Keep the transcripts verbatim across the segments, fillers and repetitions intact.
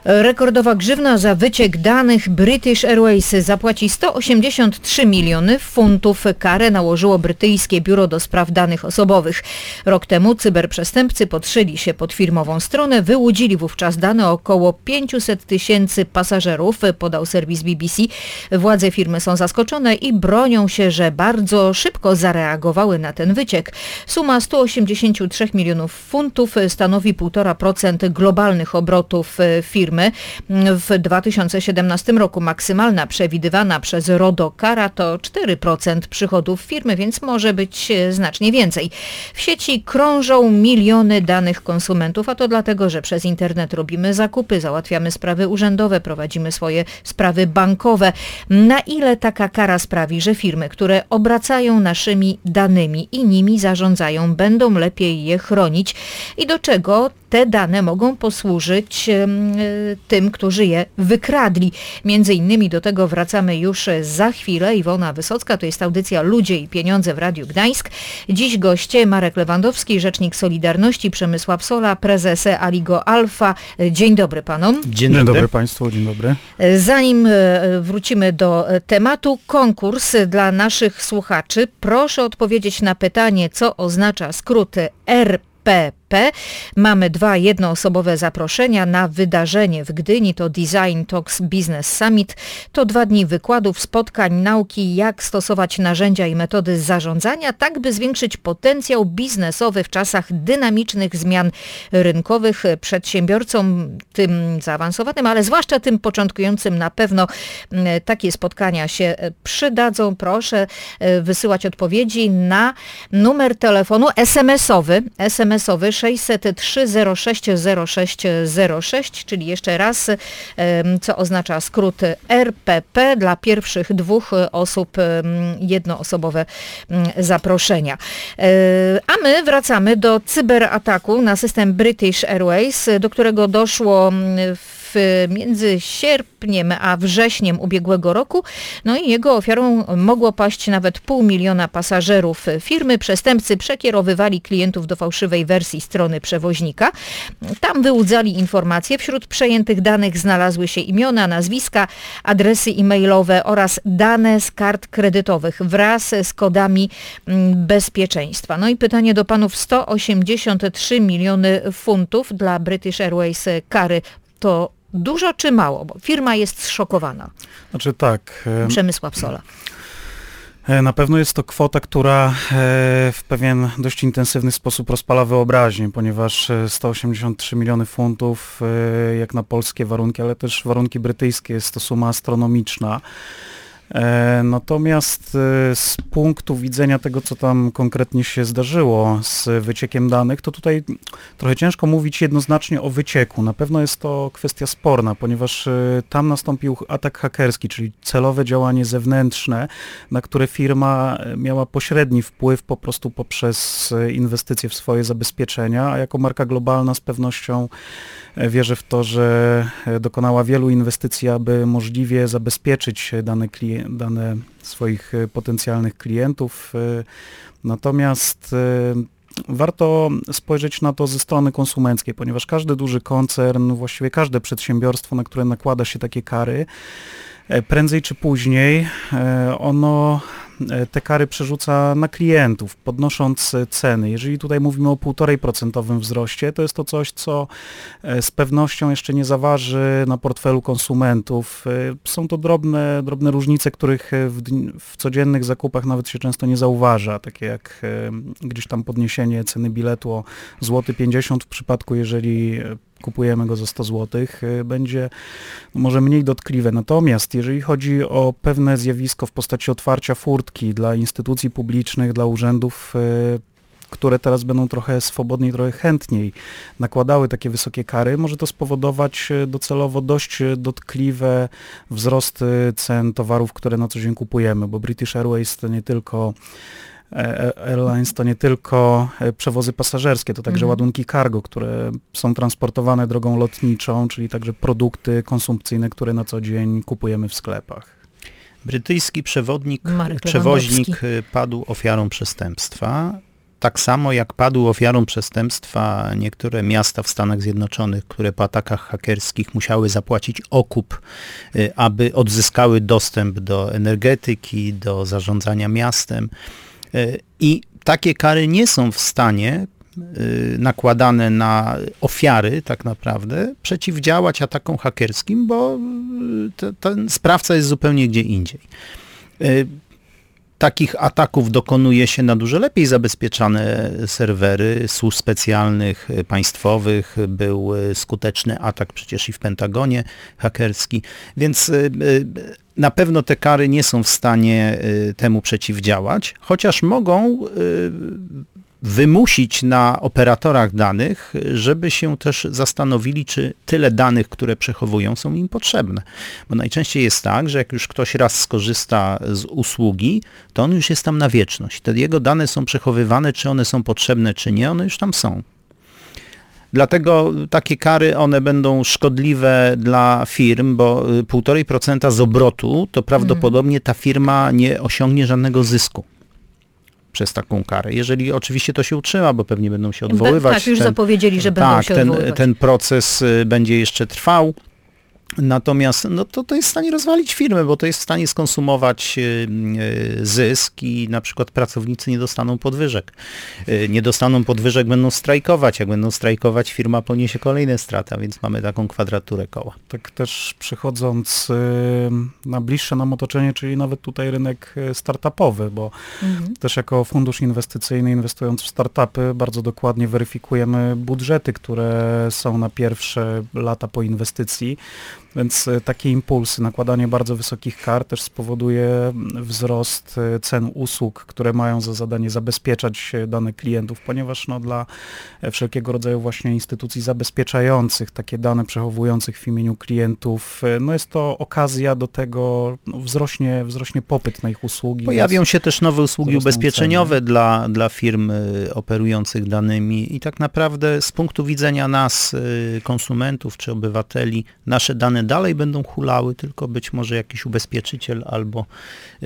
Rekordowa grzywna za wyciek danych. British Airways zapłaci sto osiemdziesiąt trzy miliony funtów. Karę nałożyło brytyjskie biuro do spraw danych osobowych. Rok temu cyberprzestępcy podszyli się pod firmową stronę, wyłudzili wówczas dane około pięćset tysięcy pasażerów, podał serwis B B C. Władze firmy są zaskoczone i bronią się, że bardzo szybko zareagowały na ten wyciek. Suma sto osiemdziesiąt trzy milionów funtów stanowi półtora procent globalnych obrotów firmy. W dwa tysiące siedemnastym roku maksymalna przewidywana przez RODO kara to cztery procent przychodów firmy, więc może być znacznie więcej. W sieci krążą miliony danych konsumentów, a to dlatego, że przez internet robimy zakupy, załatwiamy sprawy urzędowe, prowadzimy swoje sprawy bankowe. Na ile taka kara sprawi, że firmy, które obracają naszymi danymi i nimi zarządzają, będą lepiej je chronić i do czego te dane mogą posłużyć tym, którzy je wykradli. Między innymi do tego wracamy już za chwilę. Iwona Wysocka, to jest audycja Ludzie i Pieniądze w Radiu Gdańsk. Dziś goście Marek Lewandowski, rzecznik Solidarności, Przemysław Sola, prezes Aligo Alfa. Dzień dobry panom. Dzień dobry. Dzień dobry państwu, dzień dobry. Zanim wrócimy do tematu, konkurs dla naszych słuchaczy. Proszę odpowiedzieć na pytanie, co oznacza skrót R P P. Mamy dwa jednoosobowe zaproszenia na wydarzenie w Gdyni. To Design Talks Business Summit. To dwa dni wykładów, spotkań, nauki, jak stosować narzędzia i metody zarządzania, tak by zwiększyć potencjał biznesowy w czasach dynamicznych zmian rynkowych. Przedsiębiorcom, tym zaawansowanym, ale zwłaszcza tym początkującym na pewno takie spotkania się przydadzą. Proszę wysyłać odpowiedzi na numer telefonu es em esowy, es em esowy sześćset trzy zero sześć zero sześć zero sześć, czyli jeszcze raz, co oznacza skrót R P P. Dla pierwszych dwóch osób jednoosobowe zaproszenia. A my wracamy do cyberataku na system British Airways, do którego doszło w między sierpniem a wrześniem ubiegłego roku. No i jego ofiarą mogło paść nawet pół miliona pasażerów firmy. Przestępcy przekierowywali klientów do fałszywej wersji strony przewoźnika. Tam wyłudzali informacje. Wśród przejętych danych znalazły się imiona, nazwiska, adresy e-mailowe oraz dane z kart kredytowych wraz z kodami bezpieczeństwa. No i pytanie do panów: sto osiemdziesiąt trzy miliony funtów dla British Airways kary to dużo czy mało? Bo firma jest zszokowana. Znaczy tak. Przemysław Sola. Na pewno jest to kwota, która w pewien dość intensywny sposób rozpala wyobraźnię, ponieważ sto osiemdziesiąt trzy miliony funtów, jak na polskie warunki, ale też warunki brytyjskie, jest to suma astronomiczna. Natomiast z punktu widzenia tego, co tam konkretnie się zdarzyło z wyciekiem danych, to tutaj trochę ciężko mówić jednoznacznie o wycieku. Na pewno jest to kwestia sporna, ponieważ tam nastąpił atak hakerski, czyli celowe działanie zewnętrzne, na które firma miała pośredni wpływ po prostu poprzez inwestycje w swoje zabezpieczenia, a jako marka globalna z pewnością wierzę w to, że dokonała wielu inwestycji, aby możliwie zabezpieczyć dane, klien- dane swoich potencjalnych klientów. Natomiast warto spojrzeć na to ze strony konsumenckiej, ponieważ każdy duży koncern, właściwie każde przedsiębiorstwo, na które nakłada się takie kary, prędzej czy później ono te kary przerzuca na klientów, podnosząc ceny. Jeżeli tutaj mówimy o półtora procentowym wzroście, to jest to coś, co z pewnością jeszcze nie zaważy na portfelu konsumentów. Są to drobne, drobne różnice, których w, w codziennych zakupach nawet się często nie zauważa, takie jak gdzieś tam podniesienie ceny biletu o złoty pięćdziesiąt w przypadku, jeżeli kupujemy go za sto złotych, będzie może mniej dotkliwe. Natomiast jeżeli chodzi o pewne zjawisko w postaci otwarcia furtki dla instytucji publicznych, dla urzędów, które teraz będą trochę swobodniej, trochę chętniej nakładały takie wysokie kary, może to spowodować docelowo dość dotkliwe wzrosty cen towarów, które na co dzień kupujemy, bo British Airways to nie tylko Airlines to nie tylko przewozy pasażerskie, to także mhm. ładunki cargo, które są transportowane drogą lotniczą, czyli także produkty konsumpcyjne, które na co dzień kupujemy w sklepach. Brytyjski przewodnik, przewoźnik padł ofiarą przestępstwa. tak samo jak padły ofiarą przestępstwa niektóre miasta w Stanach Zjednoczonych, które po atakach hakerskich musiały zapłacić okup, aby odzyskały dostęp do energetyki, do zarządzania miastem. I takie kary nie są w stanie nakładane na ofiary tak naprawdę przeciwdziałać atakom hakerskim, bo te, ten sprawca jest zupełnie gdzie indziej. Takich ataków dokonuje się na dużo lepiej zabezpieczane serwery służb specjalnych, państwowych. Był skuteczny atak przecież i w Pentagonie hakerski, więc na pewno te kary nie są w stanie temu przeciwdziałać, chociaż mogą wymusić na operatorach danych, żeby się też zastanowili, czy tyle danych, które przechowują, są im potrzebne. Bo najczęściej jest tak, że jak już ktoś raz skorzysta z usługi, to on już jest tam na wieczność. Te jego dane są przechowywane, czy one są potrzebne, czy nie, one już tam są. Dlatego takie kary, one będą szkodliwe dla firm, bo półtora procent z obrotu, to prawdopodobnie ta firma nie osiągnie żadnego zysku przez taką karę. Jeżeli oczywiście to się utrzyma, bo pewnie będą się odwoływać. Tak, już ten, zapowiedzieli, że będą tak, się ten, odwoływać. ten proces będzie jeszcze trwał. Natomiast no to, to jest w stanie rozwalić firmę, bo to jest w stanie skonsumować zysk i na przykład pracownicy nie dostaną podwyżek. Nie dostaną podwyżek, będą strajkować. Jak będą strajkować, firma poniesie kolejne straty, więc mamy taką kwadraturę koła. Tak też przychodząc na bliższe nam otoczenie, czyli nawet tutaj rynek startupowy, bo mhm. też jako fundusz inwestycyjny, inwestując w startupy, bardzo dokładnie weryfikujemy budżety, które są na pierwsze lata po inwestycji. Więc takie impulsy, nakładanie bardzo wysokich kar też spowoduje wzrost cen usług, które mają za zadanie zabezpieczać dane klientów, ponieważ no, dla wszelkiego rodzaju właśnie instytucji zabezpieczających takie dane, przechowujących w imieniu klientów, no jest to okazja do tego, no, wzrośnie, wzrośnie popyt na ich usługi. Pojawią się też nowe usługi ubezpieczeniowe dla, dla firm operujących danymi i tak naprawdę z punktu widzenia nas, konsumentów czy obywateli, nasze dane dalej będą hulały, tylko być może jakiś ubezpieczyciel albo y,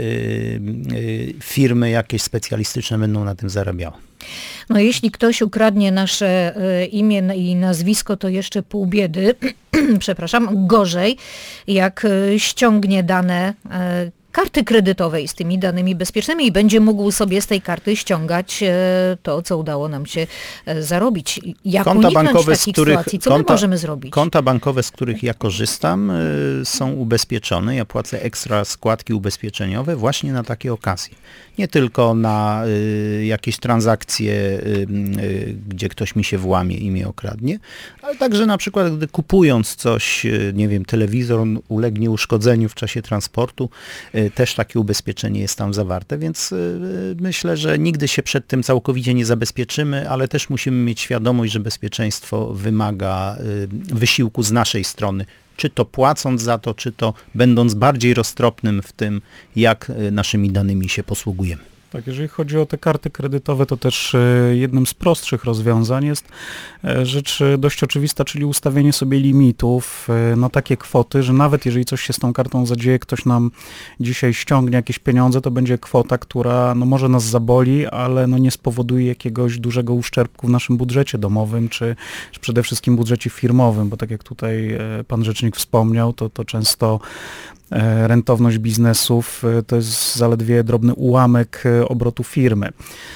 y, firmy jakieś specjalistyczne będą na tym zarabiały. No jeśli ktoś ukradnie nasze y, imię i nazwisko, to jeszcze pół biedy, przepraszam, gorzej, jak y, ściągnie dane y, karty kredytowej z tymi danymi bezpiecznymi i będzie mógł sobie z tej karty ściągać to, co udało nam się zarobić. Jak konta uniknąć bankowe, takich z których, sytuacji? Co konta, my możemy zrobić? Konta bankowe, z których ja korzystam, są ubezpieczone. Ja płacę ekstra składki ubezpieczeniowe właśnie na takie okazje. Nie tylko na y, jakieś transakcje, y, y, gdzie ktoś mi się włamie i mnie okradnie, ale także na przykład, gdy kupując coś, y, nie wiem, telewizor, on ulegnie uszkodzeniu w czasie transportu, y, też takie ubezpieczenie jest tam zawarte, więc y, myślę, że nigdy się przed tym całkowicie nie zabezpieczymy, ale też musimy mieć świadomość, że bezpieczeństwo wymaga y, wysiłku z naszej strony. Czy to płacąc za to, czy to będąc bardziej roztropnym w tym, jak naszymi danymi się posługujemy. Tak, jeżeli chodzi o te karty kredytowe, to też jednym z prostszych rozwiązań jest rzecz dość oczywista, czyli ustawienie sobie limitów na takie kwoty, że nawet jeżeli coś się z tą kartą zadzieje, ktoś nam dzisiaj ściągnie jakieś pieniądze, to będzie kwota, która no, może nas zaboli, ale no, nie spowoduje jakiegoś dużego uszczerbku w naszym budżecie domowym, czy, czy przede wszystkim budżecie firmowym, bo tak jak tutaj pan rzecznik wspomniał, to, to często rentowność biznesów to jest zaledwie drobny ułamek obrotu firmy.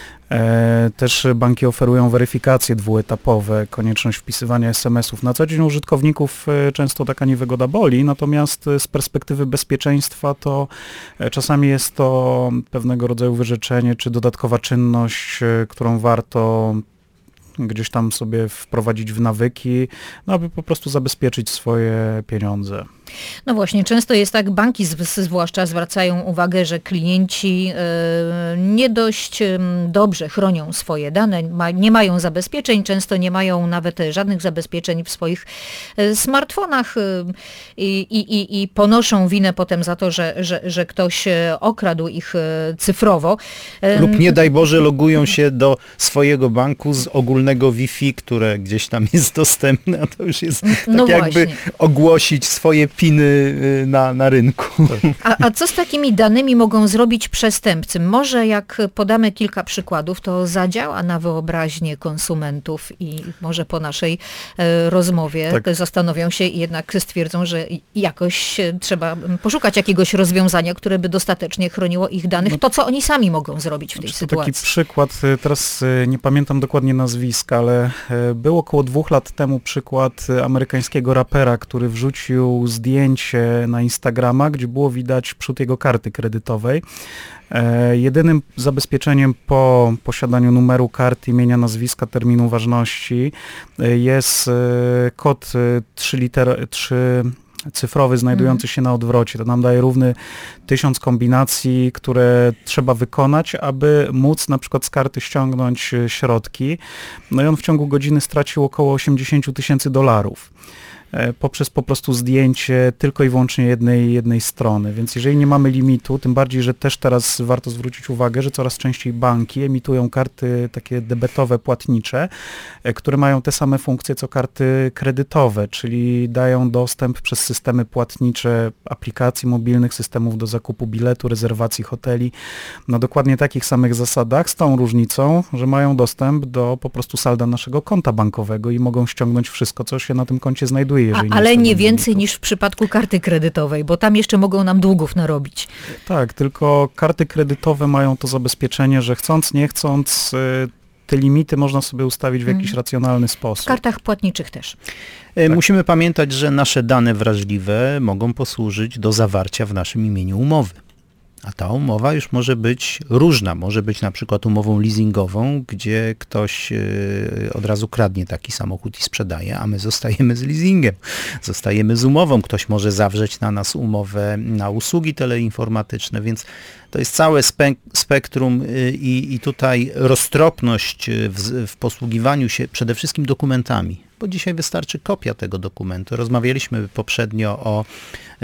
Też banki oferują weryfikacje dwuetapowe, konieczność wpisywania es em esów. Na co dzień użytkowników często taka niewygoda boli, natomiast z perspektywy bezpieczeństwa to czasami jest to pewnego rodzaju wyrzeczenie czy dodatkowa czynność, którą warto gdzieś tam sobie wprowadzić w nawyki, no aby po prostu zabezpieczyć swoje pieniądze. No właśnie, często jest tak, banki zwłaszcza zwracają uwagę, że klienci nie dość dobrze chronią swoje dane, nie mają zabezpieczeń, często nie mają nawet żadnych zabezpieczeń w swoich smartfonach i, i, i ponoszą winę potem za to, że, że, że ktoś okradł ich cyfrowo. Lub nie daj Boże logują się do swojego banku z ogólnego Wi-Fi, które gdzieś tam jest dostępne, a to już jest tak no jakby ogłosić swoje spiny na, na rynku. A, a co z takimi danymi mogą zrobić przestępcy? Może jak podamy kilka przykładów, to zadziała na wyobraźnię konsumentów i może po naszej e, rozmowie Tak. zastanowią się i jednak stwierdzą, że jakoś trzeba poszukać jakiegoś rozwiązania, które by dostatecznie chroniło ich danych. To, co oni sami mogą zrobić w tej To sytuacji. taki przykład, teraz nie pamiętam dokładnie nazwiska, ale był około dwóch lat temu przykład amerykańskiego rapera, który wrzucił zdjęcie na Instagrama, gdzie było widać przód jego karty kredytowej. E, jedynym zabezpieczeniem po posiadaniu numeru karty, imienia, nazwiska, terminu ważności e, jest e, kod e, trzy liter, trzy cyfrowy znajdujący się na odwrocie. To nam daje równy tysiąc kombinacji, które trzeba wykonać, aby móc na przykład z karty ściągnąć środki. No i on w ciągu godziny stracił około osiemdziesiąt tysięcy dolarów. Poprzez po prostu zdjęcie tylko i wyłącznie jednej, jednej strony. Więc jeżeli nie mamy limitu, tym bardziej, że też teraz warto zwrócić uwagę, że coraz częściej banki emitują karty takie debetowe, płatnicze, które mają te same funkcje co karty kredytowe, czyli dają dostęp przez systemy płatnicze aplikacji mobilnych, systemów do zakupu biletu, rezerwacji hoteli, na dokładnie takich samych zasadach, z tą różnicą, że mają dostęp do po prostu salda naszego konta bankowego i mogą ściągnąć wszystko, co się na tym koncie znajduje. A, ale nie więcej niż w przypadku karty kredytowej, bo tam jeszcze mogą nam długów narobić. Tak, tylko karty kredytowe mają to zabezpieczenie, że chcąc, nie chcąc, te limity można sobie ustawić w jakiś mm. racjonalny sposób. W kartach płatniczych też. Tak. Musimy pamiętać, że nasze dane wrażliwe mogą posłużyć do zawarcia w naszym imieniu umowy. A ta umowa już może być różna. Może być na przykład umową leasingową, gdzie ktoś od razu kradnie taki samochód i sprzedaje, a my zostajemy z leasingiem. Zostajemy z umową. Ktoś może zawrzeć na nas umowę na usługi teleinformatyczne, więc to jest całe spek- spektrum i, i tutaj roztropność w, w posługiwaniu się przede wszystkim dokumentami, bo dzisiaj wystarczy kopia tego dokumentu. Rozmawialiśmy poprzednio o y,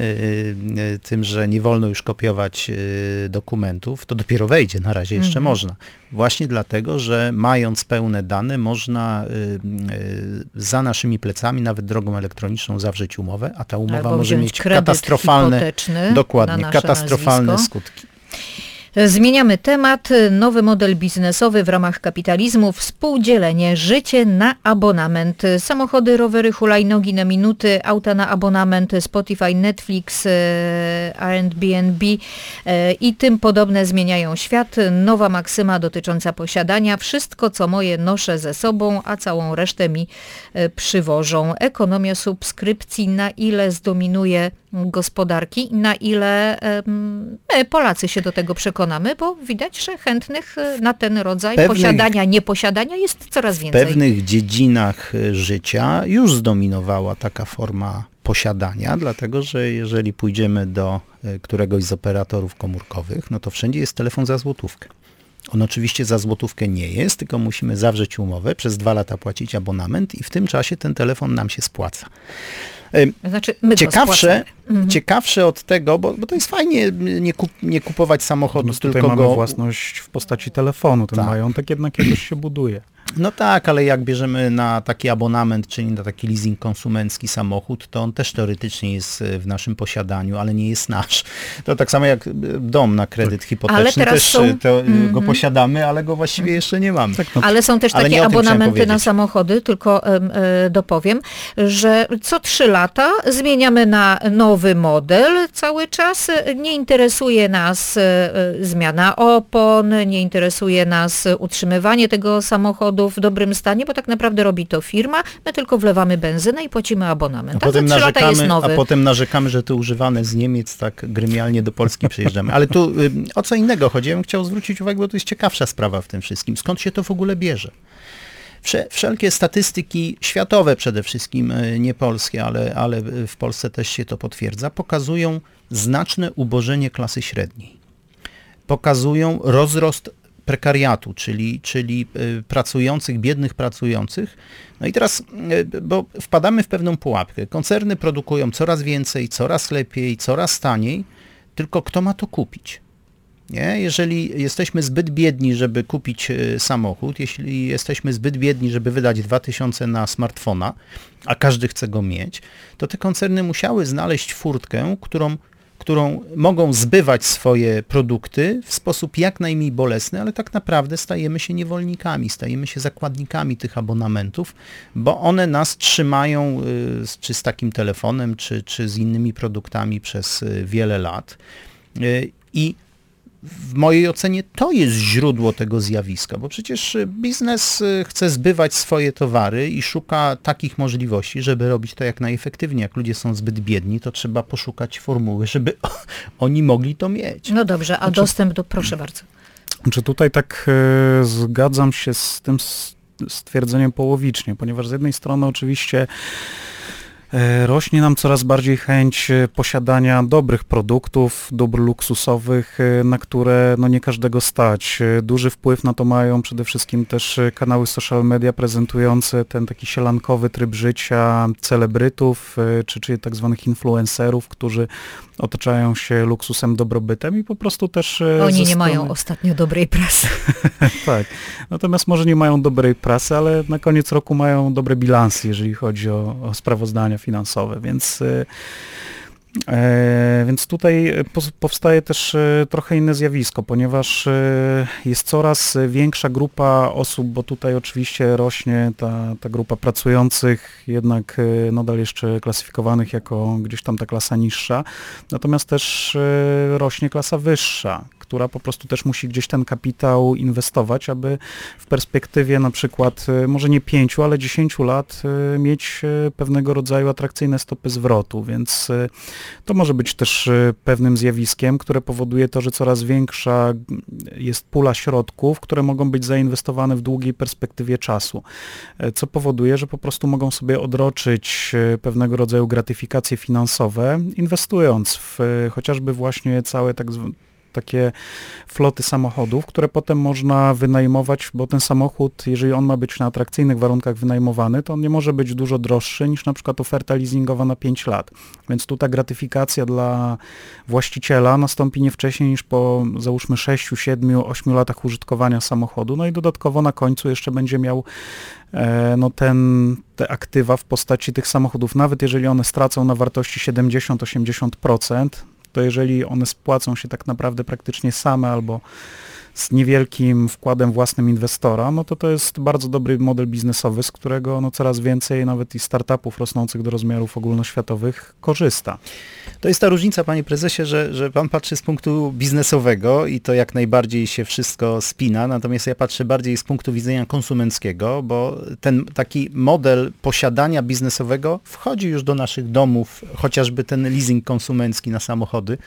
y, tym, że nie wolno już kopiować y, dokumentów. To dopiero wejdzie, na razie jeszcze mhm. można. Właśnie dlatego, że mając pełne dane, można y, y, za naszymi plecami, nawet drogą elektroniczną, zawrzeć umowę, a ta umowa Albo może mieć kredyt katastrofalne, dokładnie, katastrofalne nazwisko. skutki. Zmieniamy temat. Nowy model biznesowy w ramach kapitalizmu. Współdzielenie. Życie na abonament. Samochody, rowery, hulajnogi na minuty, auta na abonament, Spotify, Netflix, Airbnb i tym podobne zmieniają świat. Nowa maksyma dotycząca posiadania. Wszystko, co moje, noszę ze sobą, a całą resztę mi przywożą. Ekonomia subskrypcji. Na ile zdominuje gospodarki, na ile my, Polacy, się do tego przekonamy, bo widać, że chętnych na ten rodzaj pewnych, posiadania, nieposiadania jest coraz więcej. W pewnych dziedzinach życia już zdominowała taka forma posiadania, dlatego że jeżeli pójdziemy do któregoś z operatorów komórkowych, no to wszędzie jest telefon za złotówkę. On oczywiście za złotówkę nie jest, tylko musimy zawrzeć umowę, przez dwa lata płacić abonament i w tym czasie ten telefon nam się spłaca. Znaczy, my ciekawsze, mhm. ciekawsze od tego, bo, bo to jest fajnie nie, kup, nie kupować samochodu, no, tylko mamy go... własność w postaci telefonu, ten tak. majątek jednak jakoś się buduje. No tak, ale jak bierzemy na taki abonament, czyli na taki leasing konsumencki samochód, to on też teoretycznie jest w naszym posiadaniu, ale nie jest nasz. To tak samo jak dom na kredyt tak. hipoteczny, też są... to, mm-hmm. go posiadamy, ale go właściwie jeszcze nie mamy. Tak, no, ale są też takie abonamenty na samochody, tylko y, y, dopowiem, że co trzy lata zmieniamy na nowy model cały czas. Nie interesuje nas y, y, zmiana opon, nie interesuje nas utrzymywanie tego samochodu w dobrym stanie, bo tak naprawdę robi to firma, my tylko wlewamy benzynę i płacimy abonament. A, potem narzekamy, a potem narzekamy, że to używane z Niemiec tak gremialnie do Polski przyjeżdżamy. Ale tu y, o co innego chodzi. Ja bym chciał zwrócić uwagę, bo to jest ciekawsza sprawa w tym wszystkim. Skąd się to w ogóle bierze? Wsze, wszelkie statystyki światowe przede wszystkim, nie polskie, ale, ale w Polsce też się to potwierdza, pokazują znaczne ubożenie klasy średniej. Pokazują rozrost prekariatu, czyli, czyli pracujących, biednych pracujących. No i teraz, bo wpadamy w pewną pułapkę. Koncerny produkują coraz więcej, coraz lepiej, coraz taniej, tylko kto ma to kupić? Nie? Jeżeli jesteśmy zbyt biedni, żeby kupić samochód, jeśli jesteśmy zbyt biedni, żeby wydać dwa tysiące na smartfona, a każdy chce go mieć, to te koncerny musiały znaleźć furtkę, którą którą mogą zbywać swoje produkty w sposób jak najmniej bolesny, ale tak naprawdę stajemy się niewolnikami, stajemy się zakładnikami tych abonamentów, bo one nas trzymają czy z takim telefonem, czy, czy z innymi produktami przez wiele lat. I w mojej ocenie to jest źródło tego zjawiska, bo przecież biznes chce zbywać swoje towary i szuka takich możliwości, żeby robić to jak najefektywniej. Jak ludzie są zbyt biedni, to trzeba poszukać formuły, żeby oni mogli to mieć. No dobrze, a znaczy, dostęp do... Proszę bardzo. Czy tutaj tak e, zgadzam się z tym stwierdzeniem połowicznie, ponieważ z jednej strony oczywiście rośnie nam coraz bardziej chęć posiadania dobrych produktów, dóbr luksusowych, na które no nie każdego stać. Duży wpływ na to mają przede wszystkim też kanały social media prezentujące ten taki sielankowy tryb życia celebrytów, czy, czy tak zwanych influencerów, którzy otaczają się luksusem, dobrobytem i po prostu też... Oni nie strony... mają ostatnio dobrej prasy. Tak. Natomiast może nie mają dobrej prasy, ale na koniec roku mają dobre bilansy, jeżeli chodzi o, o sprawozdania finansowe, więc... E, więc tutaj po, powstaje też e, trochę inne zjawisko, ponieważ e, jest coraz większa grupa osób, bo tutaj oczywiście rośnie ta, ta grupa pracujących, jednak e, nadal jeszcze klasyfikowanych jako gdzieś tam ta klasa niższa, natomiast też e, rośnie klasa wyższa, która po prostu też musi gdzieś ten kapitał inwestować, aby w perspektywie na przykład e, może nie pięciu, ale dziesięciu lat e, mieć e, pewnego rodzaju atrakcyjne stopy zwrotu, więc e, to może być też pewnym zjawiskiem, które powoduje to, że coraz większa jest pula środków, które mogą być zainwestowane w długiej perspektywie czasu, co powoduje, że po prostu mogą sobie odroczyć pewnego rodzaju gratyfikacje finansowe, inwestując w chociażby właśnie całe tak zwane takie floty samochodów, które potem można wynajmować, bo ten samochód, jeżeli on ma być na atrakcyjnych warunkach wynajmowany, to on nie może być dużo droższy niż na przykład oferta leasingowa na pięć lat. Więc tu ta gratyfikacja dla właściciela nastąpi nie wcześniej niż po załóżmy sześciu, siedmiu, ośmiu latach użytkowania samochodu, no i dodatkowo na końcu jeszcze będzie miał e, no ten, te aktywa w postaci tych samochodów, nawet jeżeli one stracą na wartości siedemdziesiąt do osiemdziesięciu procent, to jeżeli one spłacą się tak naprawdę praktycznie same albo z niewielkim wkładem własnym inwestora, no to to jest bardzo dobry model biznesowy, z którego no coraz więcej nawet i startupów rosnących do rozmiarów ogólnoświatowych korzysta. To jest ta różnica, panie prezesie, że, że pan patrzy z punktu biznesowego i to jak najbardziej się wszystko spina, natomiast ja patrzę bardziej z punktu widzenia konsumenckiego, bo ten taki model posiadania biznesowego wchodzi już do naszych domów, chociażby ten leasing konsumencki na samochody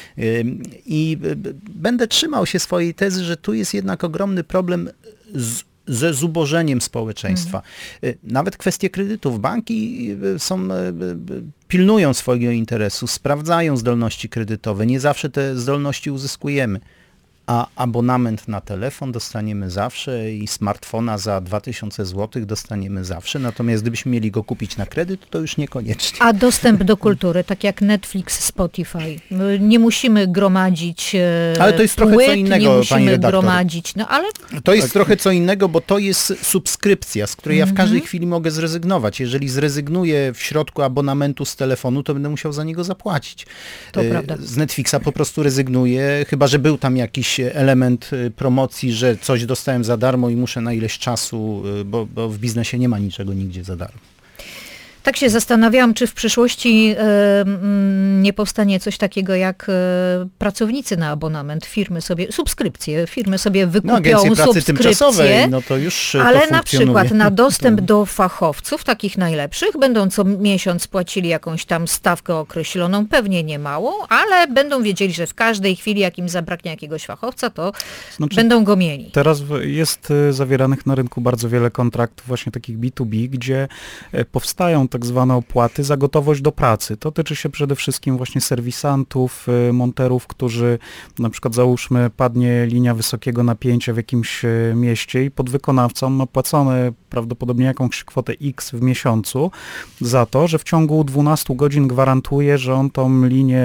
i będę trzymał się swojej tezy, że tu jest jednak ogromny problem z ze zubożeniem społeczeństwa. Mm. Nawet kwestie kredytów. Banki są, pilnują swojego interesu, sprawdzają zdolności kredytowe. Nie zawsze te zdolności uzyskujemy. A abonament na telefon dostaniemy zawsze i smartfona za dwa tysiące złotych dostaniemy zawsze, natomiast gdybyśmy mieli go kupić na kredyt, to już niekoniecznie. A dostęp do kultury, tak jak Netflix, Spotify. Nie musimy gromadzić ale to jest trochę płyt, co innego, nie musimy pani redaktor. gromadzić, no ale... To jest tak. trochę co innego, bo to jest subskrypcja, z której ja w każdej mm-hmm. chwili mogę zrezygnować. Jeżeli zrezygnuję w środku abonamentu z telefonu, to będę musiał za niego zapłacić. To y- prawda. Z Netflixa po prostu rezygnuję, chyba że był tam jakiś element promocji, że coś dostałem za darmo i muszę na ileś czasu, bo, bo w biznesie nie ma niczego nigdzie za darmo. Tak się zastanawiałam, czy w przyszłości e, nie powstanie coś takiego jak e, pracownicy na abonament, firmy sobie, subskrypcje, firmy sobie wykupią no, subskrypcje, no to już ale to na przykład na dostęp to... do fachowców, takich najlepszych, będą co miesiąc płacili jakąś tam stawkę określoną, pewnie nie małą, ale będą wiedzieli, że w każdej chwili, jak im zabraknie jakiegoś fachowca, to znaczy, będą go mieli. Teraz jest zawieranych na rynku bardzo wiele kontraktów właśnie takich B dwa B, gdzie powstają tak zwane opłaty za gotowość do pracy. To tyczy się przede wszystkim właśnie serwisantów, monterów, którzy na przykład załóżmy padnie linia wysokiego napięcia w jakimś mieście i podwykonawca ma płacone prawdopodobnie jakąś kwotę X w miesiącu za to, że w ciągu dwunastu godzin gwarantuje, że on tą linię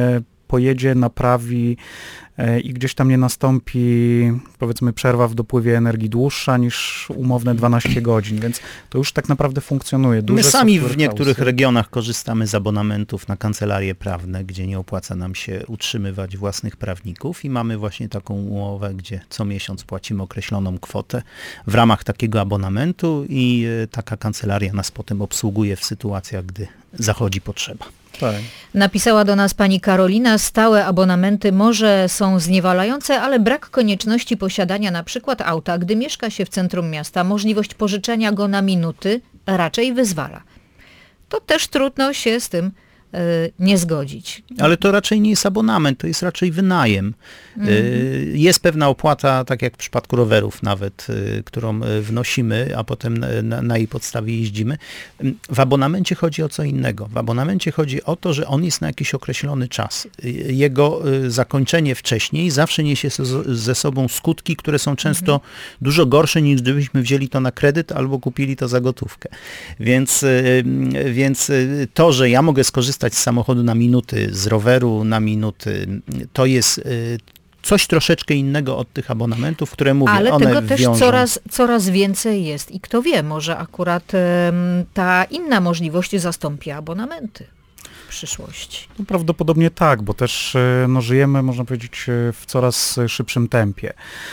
pojedzie, naprawi i gdzieś tam nie nastąpi, powiedzmy, przerwa w dopływie energii dłuższa niż umowne dwanaście godzin, więc to już tak naprawdę funkcjonuje. Duże My sami software w niektórych house'y. regionach korzystamy z abonamentów na kancelarie prawne, gdzie nie opłaca nam się utrzymywać własnych prawników i mamy właśnie taką umowę, gdzie co miesiąc płacimy określoną kwotę w ramach takiego abonamentu i taka kancelaria nas potem obsługuje w sytuacjach, gdy zachodzi potrzeba. Tak. Napisała do nas pani Karolina, stałe abonamenty może są zniewalające, ale brak konieczności posiadania na przykład auta, gdy mieszka się w centrum miasta, możliwość pożyczenia go na minuty raczej wyzwala. To też trudno się z tym y, nie zgodzić. Ale to raczej nie jest abonament, to jest raczej wynajem. Mm. Y, jest pewna opłata, tak jak w przypadku rowerów nawet, y, którą wnosimy, a potem na, na jej podstawie jeździmy. W abonamencie chodzi o co innego. W abonamencie chodzi o to, że on jest na jakiś określony czas. Jego y, zakończenie wcześniej zawsze niesie ze sobą skutki, które są często mm. dużo gorsze niż gdybyśmy wzięli to na kredyt albo kupili to za gotówkę. Więc, y, więc y, to, że ja mogę skorzystać z samochodu na minuty, z roweru na minuty, to jest y, coś troszeczkę innego od tych abonamentów, które mówię, ale one tego też wiążą. coraz, coraz więcej jest i kto wie, może akurat ym, ta inna możliwość zastąpi abonamenty w przyszłości. No, prawdopodobnie tak, bo też no, żyjemy, można powiedzieć, w coraz szybszym tempie.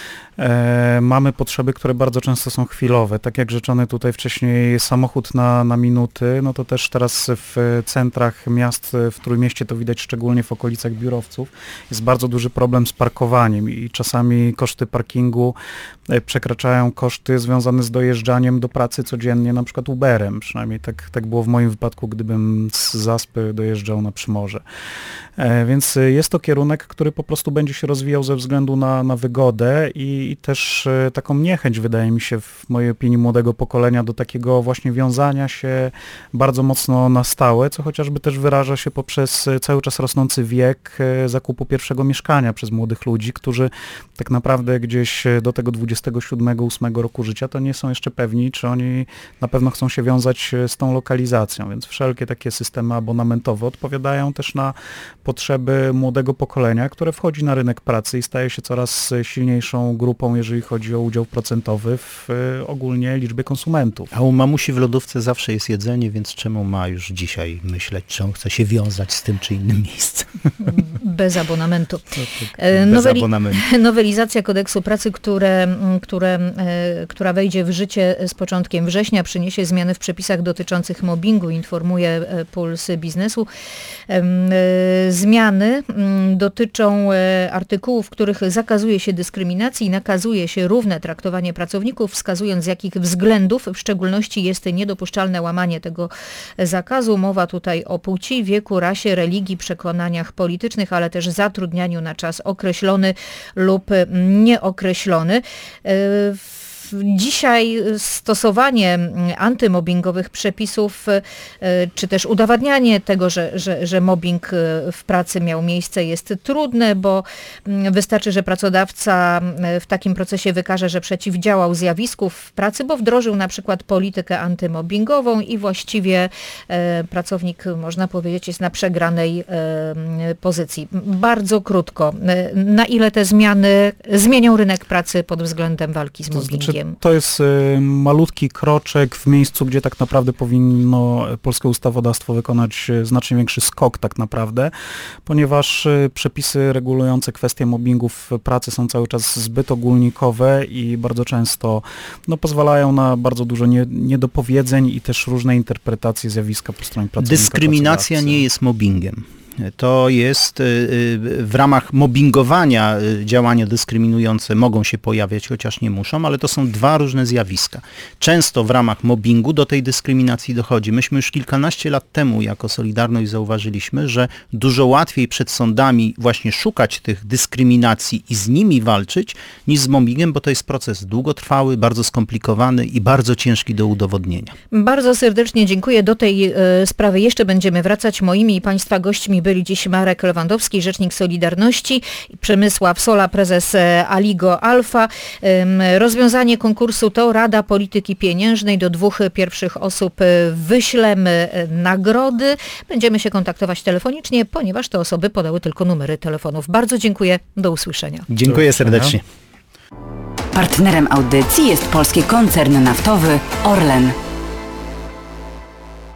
E, mamy potrzeby, które bardzo często są chwilowe. Tak jak rzeczony tutaj wcześniej samochód na, na minuty, no to też teraz w centrach miast, w Trójmieście to widać szczególnie w okolicach biurowców, jest bardzo duży problem z parkowaniem i czasami koszty parkingu przekraczają koszty związane z dojeżdżaniem do pracy codziennie, na przykład Uberem. Przynajmniej tak, tak było w moim wypadku, gdybym z Zaspy dojeżdżał na Przymorze. E, więc jest to kierunek, który po prostu będzie się rozwijał ze względu na, na wygodę i, i też e, taką niechęć, wydaje mi się, w mojej opinii, młodego pokolenia do takiego właśnie wiązania się bardzo mocno na stałe, co chociażby też wyraża się poprzez cały czas rosnący wiek e, zakupu pierwszego mieszkania przez młodych ludzi, którzy tak naprawdę gdzieś do tego dwudziestego siódmego, ósmego roku życia to nie są jeszcze pewni, czy oni na pewno chcą się wiązać z tą lokalizacją, więc wszelkie takie systemy abonamentowe odpowiadają też na potrzeby młodego pokolenia, które wchodzi na rynek pracy i staje się coraz silniejszą grupą, jeżeli chodzi o udział procentowy w ogólnie liczbie konsumentów. A u mamusi w lodówce zawsze jest jedzenie, więc czemu ma już dzisiaj myśleć, czy on chce się wiązać z tym czy innym miejscem? Bez abonamentu. Bez Noweli- abonamentu. Nowelizacja kodeksu pracy, które, które, która wejdzie w życie z początkiem września, przyniesie zmiany w przepisach dotyczących mobbingu, informuje Puls Biznesu. Zmiany dotyczą artykułów, w których zakazuje się dyskryminacji i nakazuje się równe traktowanie pracowników, wskazując z jakich względów w szczególności jest niedopuszczalne łamanie tego zakazu. Mowa tutaj o płci, wieku, rasie, religii, przekonaniach politycznych, ale też zatrudnianiu na czas określony lub nieokreślony. Dzisiaj stosowanie antymobbingowych przepisów, czy też udowadnianie tego, że, że, że mobbing w pracy miał miejsce, jest trudne, bo wystarczy, że pracodawca w takim procesie wykaże, że przeciwdziałał zjawisku w pracy, bo wdrożył na przykład politykę antymobbingową i właściwie pracownik, można powiedzieć, jest na przegranej pozycji. Bardzo krótko, na ile te zmiany zmienią rynek pracy pod względem walki z mobbingiem? To jest y, malutki kroczek w miejscu, gdzie tak naprawdę powinno polskie ustawodawstwo wykonać znacznie większy skok tak naprawdę, ponieważ y, przepisy regulujące kwestie mobbingu w pracy są cały czas zbyt ogólnikowe i bardzo często no, pozwalają na bardzo dużo nie, niedopowiedzeń i też różne interpretacje zjawiska po stronie pracownika. Dyskryminacja nie jest mobbingiem. To jest w ramach mobbingowania działania dyskryminujące mogą się pojawiać, chociaż nie muszą, ale to są dwa różne zjawiska. Często w ramach mobbingu do tej dyskryminacji dochodzi. Myśmy już kilkanaście lat temu jako Solidarność zauważyliśmy, że dużo łatwiej przed sądami właśnie szukać tych dyskryminacji i z nimi walczyć, niż z mobbingiem, bo to jest proces długotrwały, bardzo skomplikowany i bardzo ciężki do udowodnienia. Bardzo serdecznie dziękuję. Do tej y, sprawy jeszcze będziemy wracać. Moimi i Państwa gośćmi byli dziś Marek Lewandowski, rzecznik Solidarności, Przemysław Sola, prezes Aligo Alfa. Rozwiązanie konkursu to Rada Polityki Pieniężnej. Do dwóch pierwszych osób wyślemy nagrody. Będziemy się kontaktować telefonicznie, ponieważ te osoby podały tylko numery telefonów. Bardzo dziękuję. Do usłyszenia. Dziękuję serdecznie. Partnerem audycji jest polski koncern naftowy Orlen.